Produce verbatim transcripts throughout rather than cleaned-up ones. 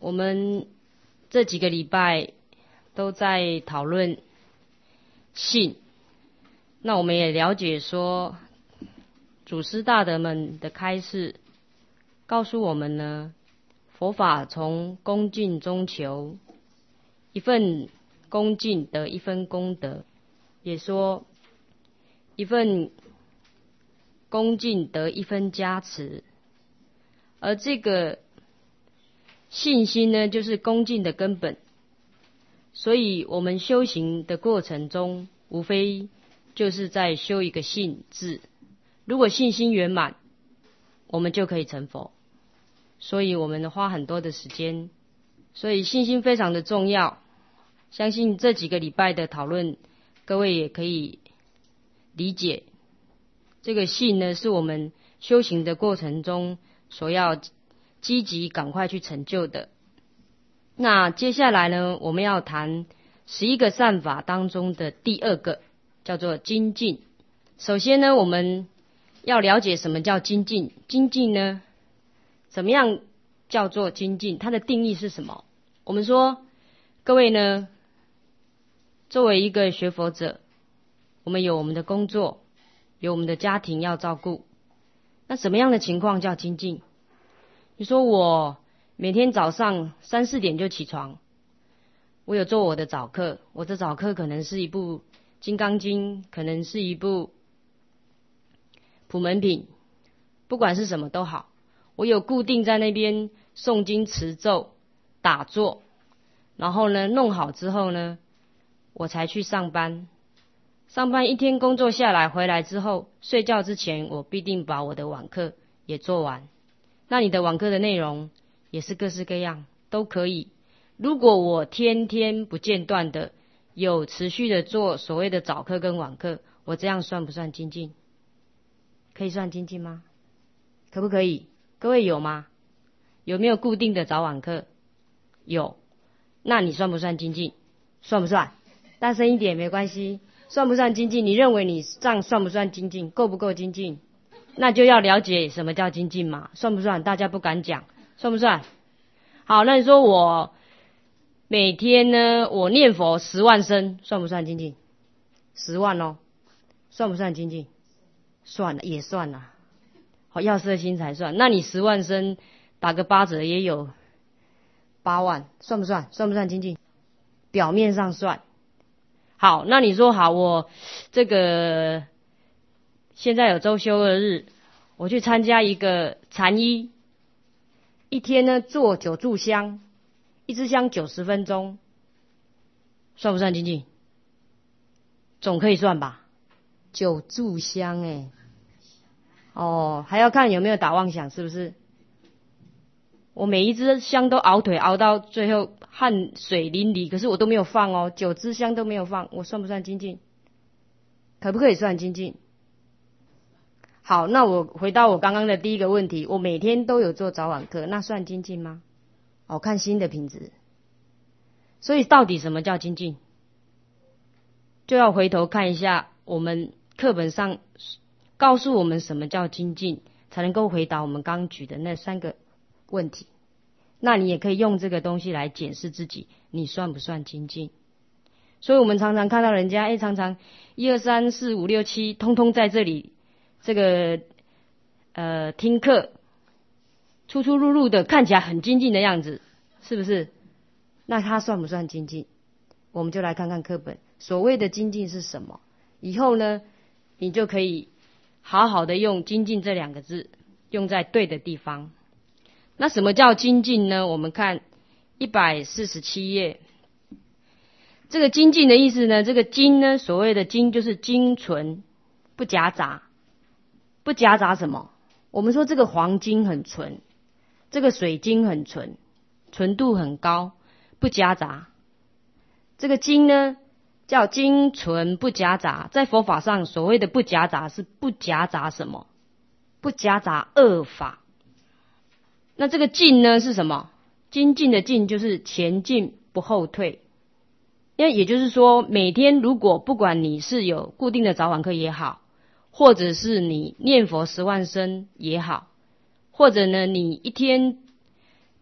我们这几个礼拜都在讨论信，那我们也了解说，祖师大德们的开示告诉我们呢，佛法从恭敬中求，一份恭敬得一分功德，也说一份恭敬得一分加持。而这个信心呢，就是恭敬的根本。所以我们修行的过程中，无非就是在修一个信字。如果信心圆满，我们就可以成佛。所以我们花很多的时间，所以信心非常的重要。相信这几个礼拜的讨论，各位也可以理解，这个信呢，是我们修行的过程中所要积极赶快去成就的。那接下来呢，我们要谈十一个善法当中的第二个，叫做精进。首先呢，我们要了解什么叫精进。精进呢，怎么样叫做精进？它的定义是什么？我们说，各位呢，作为一个学佛者，我们有我们的工作，有我们的家庭要照顾。那什么样的情况叫精进？你说我每天早上三四点就起床，我有做我的早课，我的早课可能是一部《金刚经》，可能是一部普门品，不管是什么都好，我有固定在那边诵经持咒打坐，然后呢弄好之后呢，我才去上班。上班一天工作下来，回来之后睡觉之前，我必定把我的晚课也做完。那你的晚课的内容也是各式各样，都可以。如果我天天不间断的有持续的做所谓的早课跟晚课，我这样算不算精进？可以算精进吗？可不可以？各位有吗？有没有固定的早晚课？有。那你算不算精进？算不算？大声一点没关系。算不算精进？你认为你这样算不算精进？够不够精进？那就要了解什么叫精进嘛，算不算？大家不敢讲，算不算？好，那你说我每天呢，我念佛十万声，算不算精进？十万哦，算不算精进？算了，也算了。好，要色心才算。那你十万声打个八折也有八万，算不算？算不算精进？表面上算。好，那你说好，我这个现在有周休二日，我去参加一个禅衣，一天呢做九炷香，一支香九十分钟，算不算精进？总可以算吧？九炷香哎，哦，还要看有没有打妄想，是不是？我每一支香都熬腿熬到最后汗水淋漓，可是我都没有放哦，九支香都没有放，我算不算精进？可不可以算精进？好，那我回到我刚刚的第一个问题，我每天都有做早晚课，那算精进吗？哦，看心的品质。所以到底什么叫精进？就要回头看一下我们课本上告诉我们什么叫精进，才能够回答我们刚举的那三个问题。那你也可以用这个东西来检视自己，你算不算精进？所以我们常常看到人家，哎，常常一二三四五六七，通通在这里，这个呃听课，出出入入的，看起来很精进的样子，是不是？那他算不算精进？我们就来看看课本，所谓的精进是什么？以后呢，你就可以好好的用精进这两个字，用在对的地方。那什么叫精进呢？我们看一百四十七页，这个精进的意思呢，这个精呢，所谓的精就是精纯，不夹杂。不夹杂什么？我们说这个黄金很纯，这个水晶很纯，纯度很高，不夹杂。这个精呢，叫精纯不夹杂。在佛法上，所谓的不夹杂是不夹杂什么？不夹杂恶法。那这个进呢是什么？精进的进就是前进不后退。因为也就是说，每天如果不管你是有固定的早晚课也好，或者是你念佛十万声也好，或者呢你一天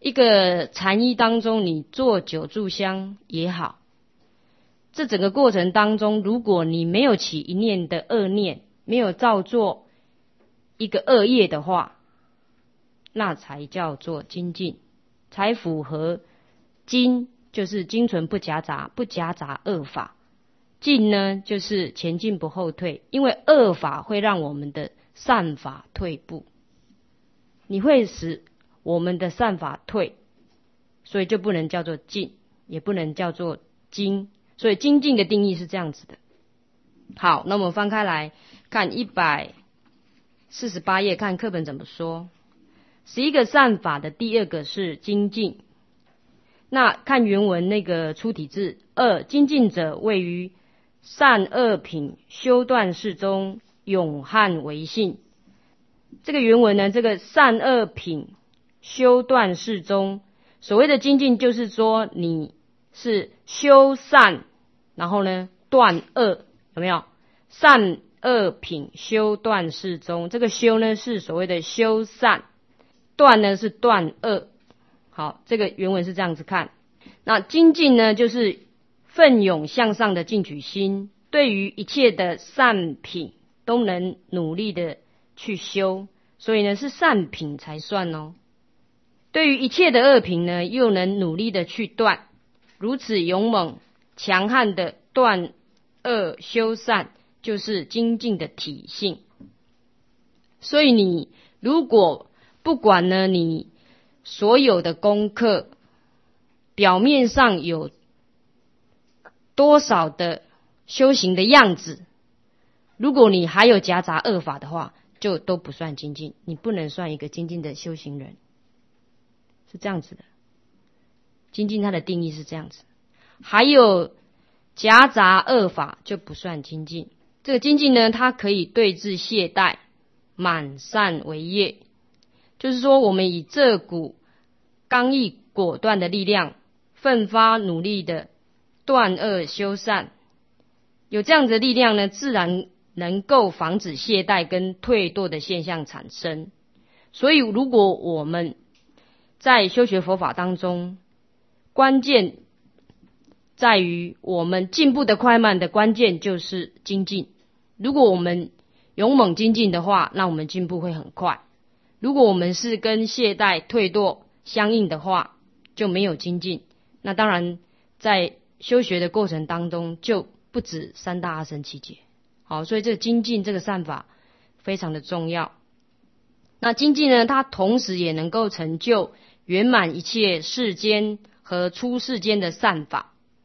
一个禅衣当中，你做九炷香也好，这整个过程当中，如果你没有起一念的恶念，没有造作一个恶业的话，那才叫做精进，才符合精，就是精纯不夹杂，不夹杂恶法。进呢，就是前进不后退，因为恶法会让我们的善法退步，你会使我们的善法退，所以就不能叫做进，也不能叫做精。所以精进的定义是这样子的。好，那我们翻开来看一百四十八页，看课本怎么说。十一个善法的第二个是精进。那看原文那个出体字，二精进者位于善恶品修断事中，永汉为性。这个原文呢，这个善恶品修断事中，所谓的精进就是说你是修善，然后呢断恶，有没有？善恶品修断事中，这个修呢是所谓的修善，断呢是断恶。好，这个原文是这样子看。那精进呢，就是奋勇向上的进取心，对于一切的善品都能努力的去修，所以呢是善品才算哦。对于一切的恶品呢，又能努力的去断，如此勇猛强悍的断恶修善，就是精进的体性。所以你如果不管呢，你所有的功课表面上有多少的修行的样子，如果你还有夹杂恶法的话，就都不算精进，你不能算一个精进的修行人，是这样子的。精进它的定义是这样子，还有夹杂恶法就不算精进。这个精进呢，它可以对治懈怠，满善为业，就是说我们以这股刚毅果断的力量，奋发努力的断恶修善，有这样子的力量呢，自然能够防止懈怠跟退堕的现象产生。所以如果我们在修学佛法当中，关键在于我们进步的快慢的关键就是精进。如果我们勇猛精进的话，那我们进步会很快。如果我们是跟懈怠退堕相应的话，就没有精进。那当然在修学的过程当中，就不止三大阿僧祇劫。好，所以这个精进这个善法非常的重要。那精进呢，它同时也能够成就圆满一切世间和出世间的善法。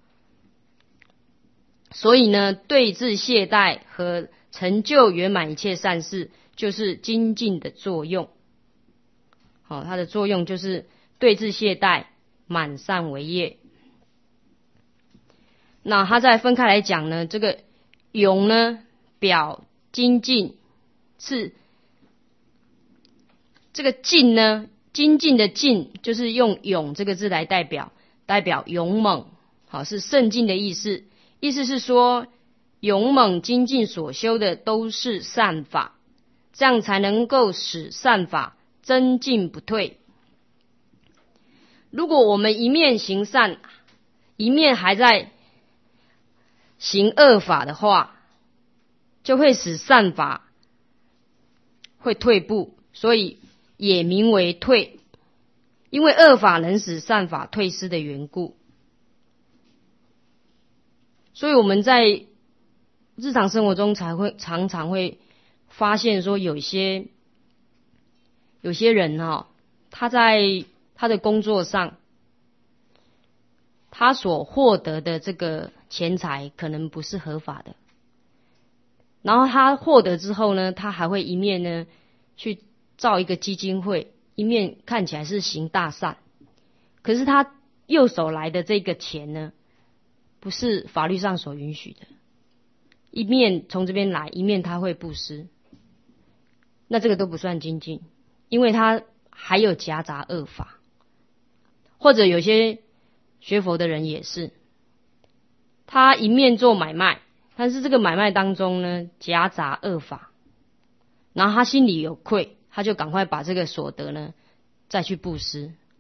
所以呢，对治懈怠和成就圆满一切善事，就是精进的作用。好，它的作用就是对治懈怠，满善为业。那它再分开来讲呢，这个勇呢表精进，是这个进呢，精进的进就是用勇这个字来代表，代表勇猛，好，是胜进的意思。意思是说，勇猛精进所修的都是善法，这样才能够使善法增进不退。如果我们一面行善，一面还在行恶法的话，就会使善法会退步，所以也名为退，因为恶法能使善法退失的缘故。所以我们在日常生活中才会常常会发现说，有些有些人哦，他在他的工作上，他所获得的这个钱财可能不是合法的，然后他获得之后呢，他还会一面呢去造一个基金会，一面看起来是行大善，可是他右手来的这个钱呢，不是法律上所允许的，一面从这边来，一面他会布施，那这个都不算精进，因为他还有夹杂恶法。或者有些学佛的人也是，他一面做买卖，但是这个买卖当中呢夹杂恶法，然后他心里有愧，他就赶快把这个所得呢再去布施，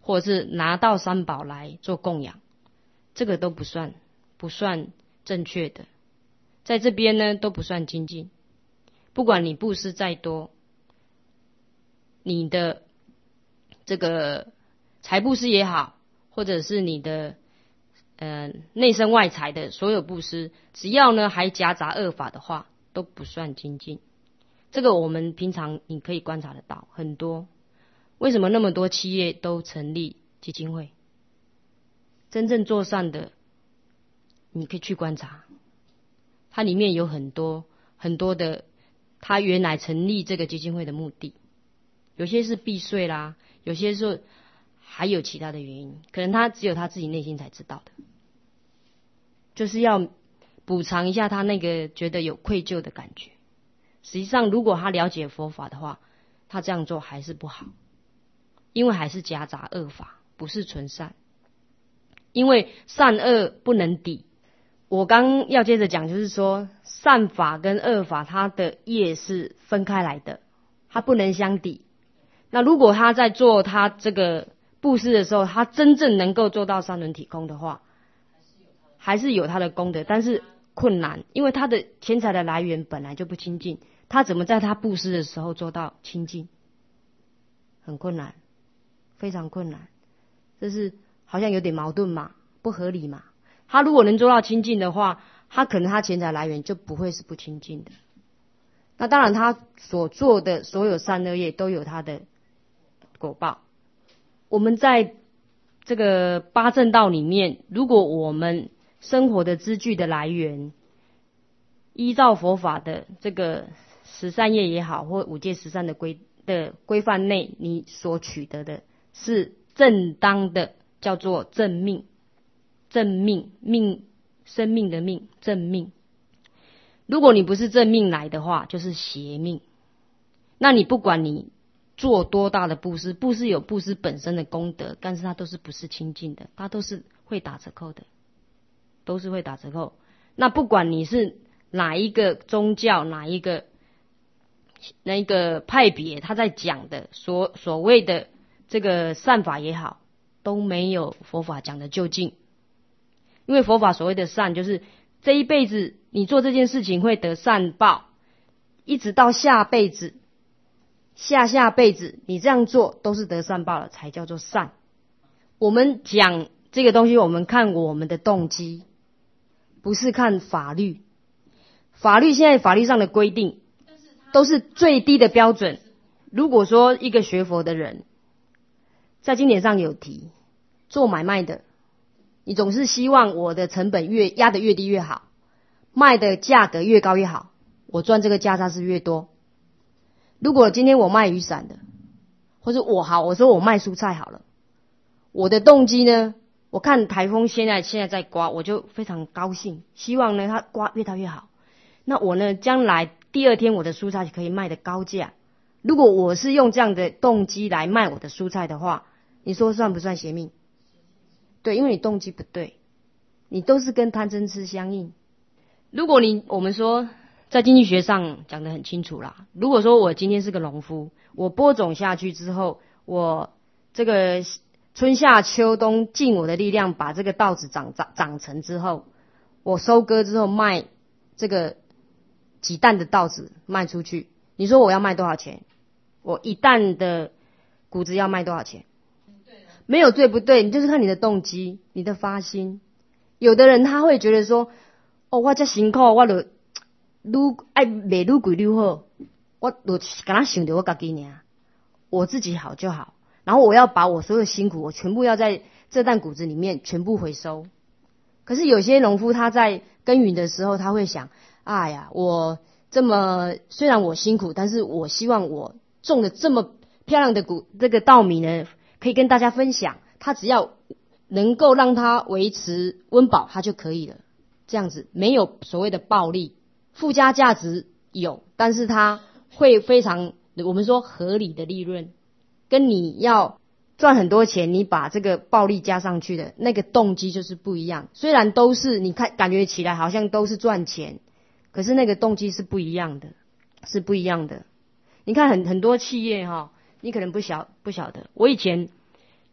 或者是拿到三宝来做供养，这个都不算不算正确的，在这边呢都不算精进。不管你布施再多，你的这个财布施也好，或者是你的呃内生外财的所有布施，只要呢还夹杂恶法的话，都不算精进。这个我们平常你可以观察得到很多。为什么那么多企业都成立基金会？真正做善的，你可以去观察，它里面有很多很多的，他原来成立这个基金会的目的，有些是避税啦，有些是还有其他的原因，可能他只有他自己内心才知道的，就是要补偿一下他那个觉得有愧疚的感觉。实际上，如果他了解佛法的话，他这样做还是不好。因为还是夹杂恶法，不是纯善。因为善恶不能抵。我刚要接着讲，就是说善法跟恶法它的业是分开来的，它不能相抵。那如果他在做他这个布施的时候，他真正能够做到三轮体空的话，还是有他的功德，但是困难，因为他的钱财的来源本来就不清净，他怎么在他布施的时候做到清净？很困难。非常困难，这是好像有点矛盾嘛，不合理嘛。他如果能做到清净的话，他可能他钱财来源就不会是不清净的。那当然，他所做的所有善恶业都有他的果报。我们在这个八正道里面，如果我们生活的资具的来源，依照佛法的这个十善业也好，或五戒十善的规的规范内，你所取得的是正当的，叫做正命，正命命生命的命，正命。如果你不是正命来的话，就是邪命。那你不管你做多大的布施，布施有布施本身的功德，但是它都是不是清净的，它都是会打折扣的，都是会打折扣。那不管你是哪一个宗教，哪一个那一个派别，他在讲的所所谓的这个善法也好，都没有佛法讲的究竟。因为佛法所谓的善，就是这一辈子你做这件事情会得善报，一直到下辈子、下下辈子你这样做都是得善报了，才叫做善。我们讲这个东西，我们看我们的动机，不是看法律。法律现在法律上的规定都是最低的标准。如果说一个学佛的人在经典上有提，做买卖的，你总是希望我的成本越压得越低越好，卖的价格越高越好，我赚这个价差是越多。如果今天我卖雨伞的，或者我好，我说我卖蔬菜好了，我的动机呢，我看台风现在现在在刮，我就非常高兴，希望呢它刮越大越好。那我呢，将来第二天我的蔬菜可以卖得高价。如果我是用这样的动机来卖我的蔬菜的话，你说算不算邪命？对，因为你动机不对，你都是跟贪嗔痴相应。如果你我们说在经济学上讲得很清楚啦，如果说我今天是个农夫，我播种下去之后，我这个春夏秋冬尽我的力量把这个稻子长长长成之后，我收割之后卖这个几担的稻子卖出去，你说我要卖多少钱？我一担的谷子要卖多少钱？没有对不对，你就是看你的动机，你的发心。有的人他会觉得说，哦，我这辛苦，我就愈爱卖愈贵愈好，我就敢想着我自己呢，我自己好就好，然后我要把我所有辛苦，我全部要在这担谷子里面全部回收。可是有些农夫他在耕耘的时候，他会想，哎呀，我这么虽然我辛苦，但是我希望我种的这么漂亮的谷这个稻米呢，可以跟大家分享。他只要能够让他维持温饱，他就可以了。这样子没有所谓的暴利，附加价值有，但是他会非常我们说合理的利润，跟你要赚很多钱，你把这个暴利加上去的那个动机就是不一样。虽然都是你看感觉起来好像都是赚钱，可是那个动机是不一样的，是不一样的。你看很很多企业哈，你可能不晓不晓得。我以前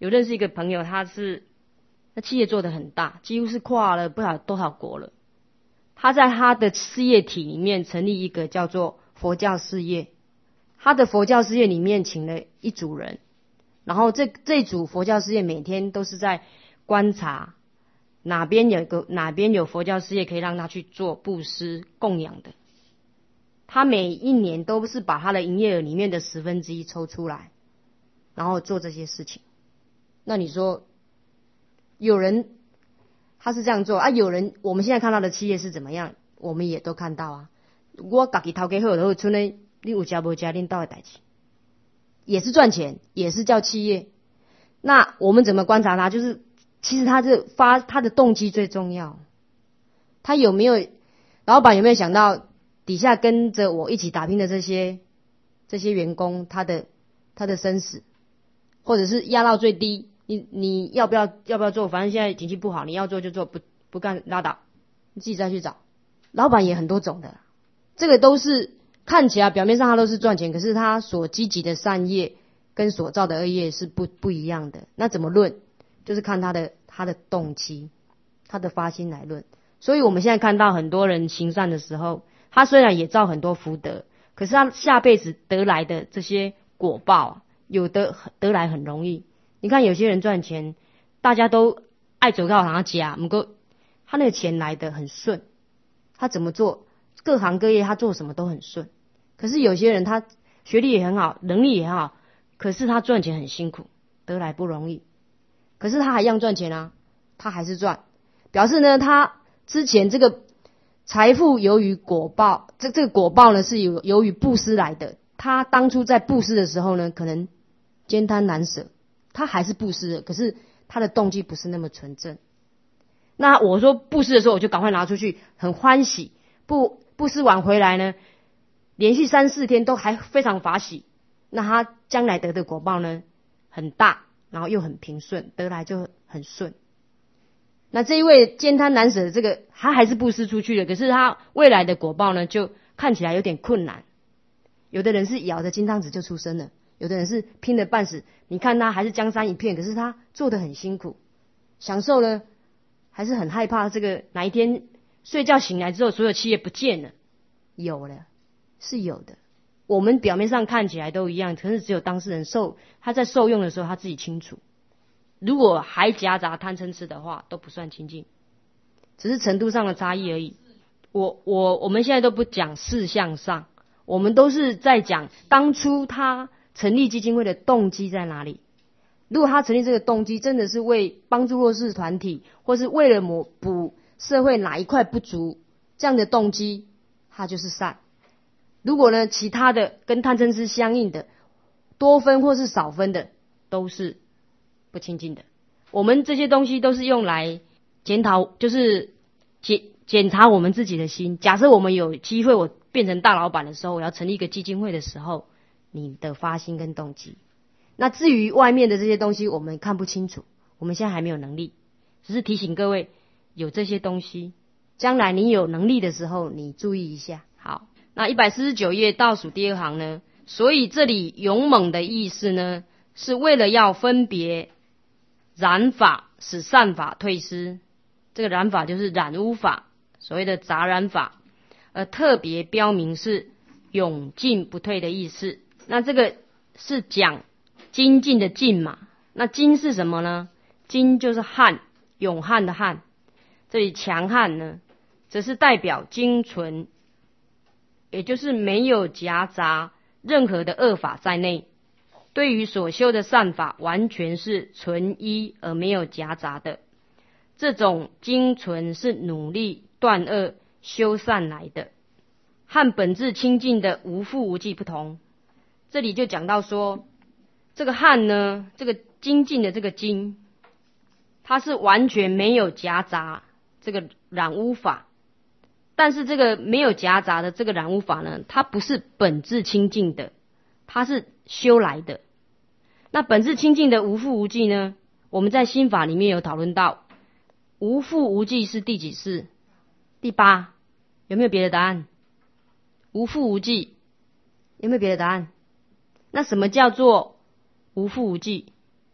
有认识一个朋友，他是那企业做得很大，几乎是跨了不知道多少国了。他在他的事业体里面成立一个叫做佛教事业，他的佛教事业里面请了一组人，然后这这组佛教事业每天都是在观察哪边有个哪边有佛教事业可以让他去做布施供养的。他每一年都是把他的营业额里面的十分之一抽出来，然后做这些事情。那你说，有人他是这样做啊，有人我们现在看到的企业是怎么样，我们也都看到啊。我自己头家好，然后村内你有家无家，恁倒的代志，也是赚钱，也是叫企业。那我们怎么观察他？就是其实他这发他的动机最重要，他有没有老板有没有想到？底下跟着我一起打拼的这些这些员工，他的他的生死，或者是压到最低，你你要不要要不要做？反正现在经济不好，你要做就做，不不干拉倒，你自己再去找。老板也很多种的，这个都是看起来表面上他都是赚钱，可是他所积极的善业跟所造的恶业是不不一样的。那怎么论？就是看他的他的动机，他的发心来论。所以我们现在看到很多人行善的时候，他虽然也造很多福德，可是他下辈子得来的这些果报，有的得来很容易。你看有些人赚钱，大家都爱走到他家，不过他那个钱来的很顺，他怎么做，各行各业他做什么都很顺。可是有些人他学历也很好，能力也很好，可是他赚钱很辛苦，得来不容易。可是他还一样赚钱啊，他还是赚，表示呢他之前这个财富由于果报，这这个果报呢是由由于布施来的。他当初在布施的时候呢，可能艰贪难舍，他还是布施的，可是他的动机不是那么纯正。那我说布施的时候，我就赶快拿出去，很欢喜。布布施完回来呢，连续三四天都还非常法喜。那他将来得的果报呢很大，然后又很平顺，得来就很顺。那这一位艰贪难舍的这个，他还是布施出去的，可是他未来的果报呢，就看起来有点困难。有的人是咬着金汤匙就出生了，有的人是拼了半死，你看他还是江山一片，可是他做得很辛苦，享受呢，还是很害怕这个哪一天睡觉醒来之后，所有企业不见了。有了，是有的。我们表面上看起来都一样，可是只有当事人受他在受用的时候，他自己清楚。如果还夹杂贪嗔痴的话，都不算清净，只是程度上的差异而已。我我我们现在都不讲事项上，我们都是在讲当初他成立基金会的动机在哪里。如果他成立这个动机真的是为帮助弱势团体，或是为了补补社会哪一块不足，这样的动机，他就是善。如果呢其他的跟贪嗔痴相应的，多分或是少分的，都是不清净的。我们这些东西都是用来检讨，就是检检查我们自己的心。假设我们有机会，我变成大老板的时候，我要成立一个基金会的时候，你的发心跟动机。那至于外面的这些东西，我们看不清楚，我们现在还没有能力，只是提醒各位有这些东西，将来你有能力的时候，你注意一下。好，那一百四十九页倒数第二行呢，所以这里勇猛的意思呢，是为了要分别染法，使善法退失。这个染法就是染污法，所谓的杂染法，而特别标明是永进不退的意思。那这个是讲精进的进嘛，那精是什么呢？精就是汉，永汉的汉。这里强悍呢，则是代表精纯，也就是没有夹杂任何的恶法在内，对于所修的善法完全是纯一而没有夹杂的。这种精纯是努力断恶修善来的，和本质清净的无复无记不同。这里就讲到说，这个汉呢，这个精进的这个精，它是完全没有夹杂这个染污法，但是这个没有夹杂的这个染污法呢，它不是本质清净的，它是修来的。那本质清净的无复无记呢，我们在心法里面有讨论到，无复无记是第几世？第八。有没有别的答案？无复无记有没有别的答案？那什么叫做无复无记？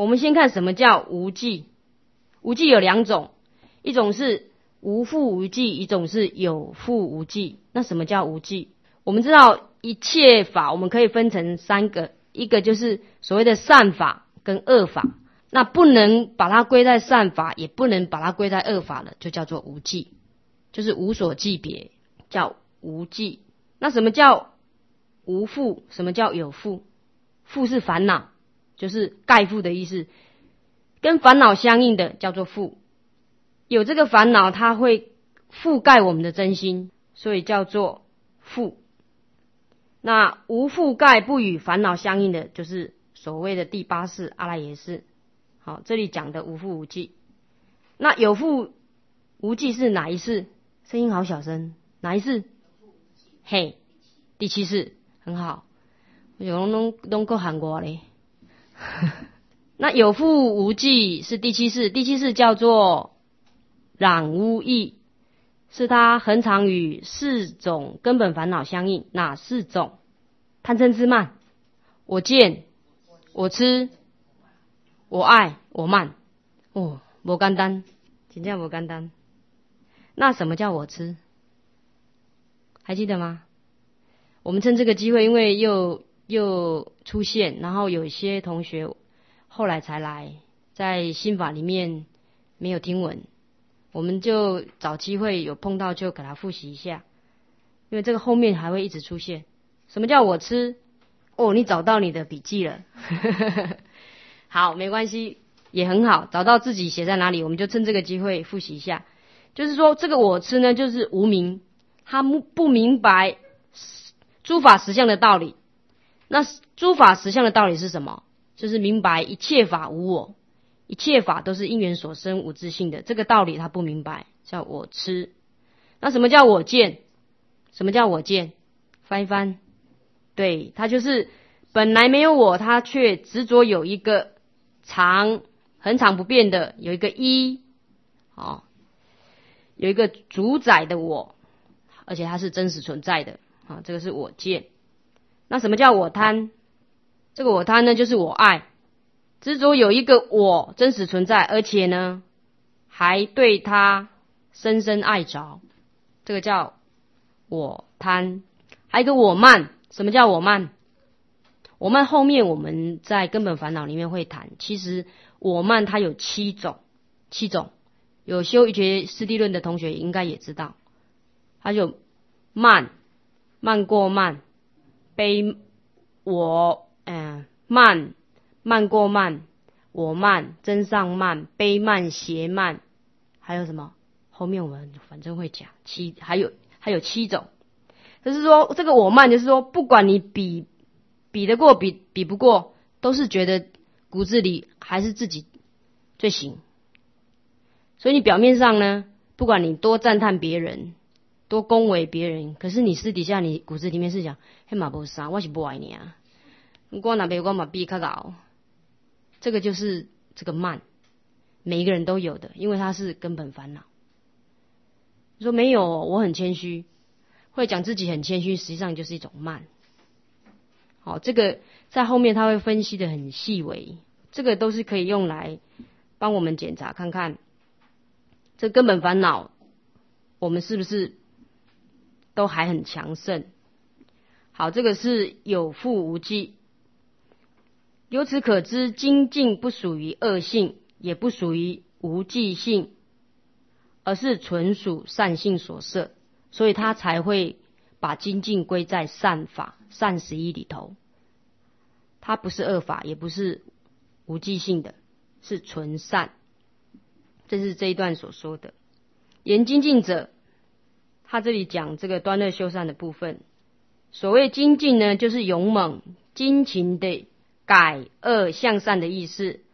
我们先看什么叫无记。无记有两种，一种是无复无记，一种是有复无记。那什么叫无记？我们知道一切法我们可以分成三个，一个就是所谓的善法跟恶法，那不能把它归在善法，也不能把它归在恶法了，就叫做无记，就是无所记别，叫无记。那什么叫无复？什么叫有复？复是烦恼，就是盖覆的意思，跟烦恼相应的叫做复。有这个烦恼，它会覆盖我们的真心，所以叫做复。那无覆盖不与烦恼相应的，就是所谓的第八识阿赖耶识。好，这里讲的无复无记。那有复无记是哪一识？声音好小声，哪一识？嘿，第七识，很好。我有拢拢够韩国嘞。那有复无记是第七识，第七识叫做染污意，是它恒常与四种根本烦恼相应。哪四种？贪嗔痴慢，我见，我痴，我爱，我慢。哦，不简单，真正不简单。那什么叫我痴？还记得吗？我们趁这个机会，因为又又出现，然后有一些同学后来才来，在心法里面没有听闻，我们就找机会有碰到就给他复习一下，因为这个后面还会一直出现。什么叫我痴？哦，你找到你的笔记了。好，没关系，也很好，找到自己写在哪里，我们就趁这个机会复习一下。就是说这个我痴呢，就是无明，他不明白诸法实相的道理。那诸法实相的道理是什么？就是明白一切法无我，一切法都是因缘所生无自性的，这个道理他不明白，叫我痴。那什么叫我见？什么叫我见？翻一翻，对，他就是本来没有我，他却执着有一个常恒常不变的，有一个一，哦，有一个主宰的我，而且它是真实存在的啊，这个是我见。那什么叫我贪？这个我贪呢，就是我爱，执着有一个我真实存在，而且呢还对他深深爱着，这个叫我贪。还有一个我慢。什么叫我慢？我慢后面我们在根本烦恼里面会谈，其实我慢它有七种，七种有修一觉师地论的同学应该也知道，它有慢，慢过慢，悲我嗯慢，慢过慢，我慢，真上慢，悲慢，邪慢，还有什么？后面我们反正会讲七，还有还有七种。就是说这个我慢，就是说不管你比比得过比比不过，都是觉得骨子里还是自己最行。所以你表面上呢，不管你多赞叹别人，多恭维别人，可是你私底下你骨子里面是讲，嘿嘛无啥，我是不爱你啊，我哪边我嘛比较高。这个就是这个慢，每一个人都有的，因为它是根本烦恼。你说没有，我很谦虚。会讲自己很谦虚，实际上就是一种慢。好，这个在后面他会分析的很细微，这个都是可以用来帮我们检查看看，这根本烦恼我们是不是都还很强盛。好，这个是有复无记。由此可知，精进不属于恶性，也不属于无记性，而是纯属善性所摄。所以他才会把精进归在善法善十一里头，它不是恶法，也不是无记性的，是纯善。这是这一段所说的。言精进者，他这里讲这个端乐修善的部分。所谓精进呢，就是勇猛精勤的改恶向善的意思。